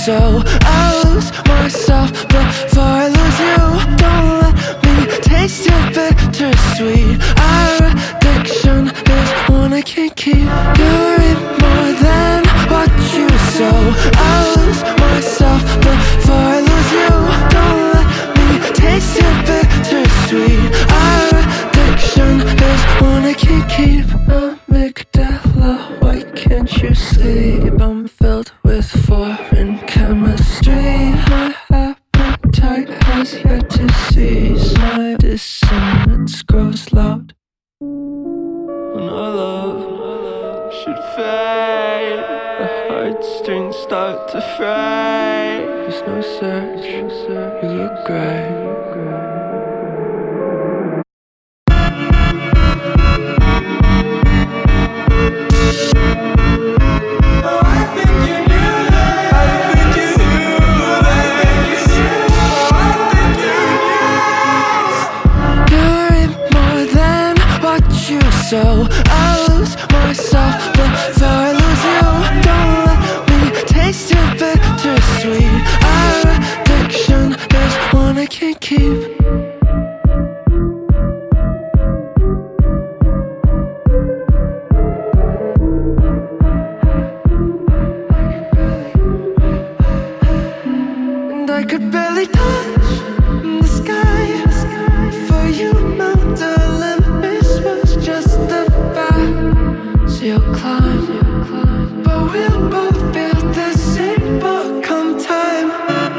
so I lose myself before I lose you. Don't let me taste your bittersweet. Our addiction is one I can't keep. You're in more than what you sow. I lose myself before I lose you. Don't let me taste your bittersweet. Our addiction is one I can't keep. Amygdala, why can't you sleep? I'm filled with foreign chemistry. My appetite has yet to cease. My dissonance grows loud when our love should fade. The heartstrings start to fray. There's no search, you look great. So I lose myself before I lose you. Don't let me taste your bittersweet. Our addiction is one I can't keep. And I could barely touch the sky for you, Mount Olympus was just a fact. So you'll climb, but we'll both feel the same. But come time,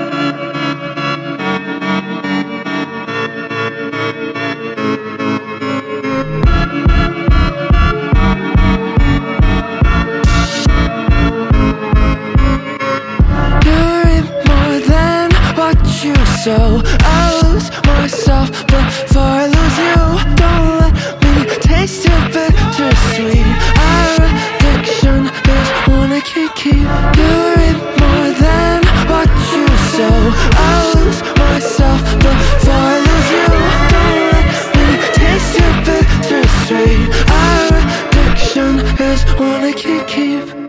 you're in more than what you sow. I lose myself before I lose you. Don't let me taste your bittersweet. Our addiction is one I can't keep. You're in more than what you sow. I lose myself before I lose you. Don't let me taste your bittersweet. Our addiction is one I can't keep.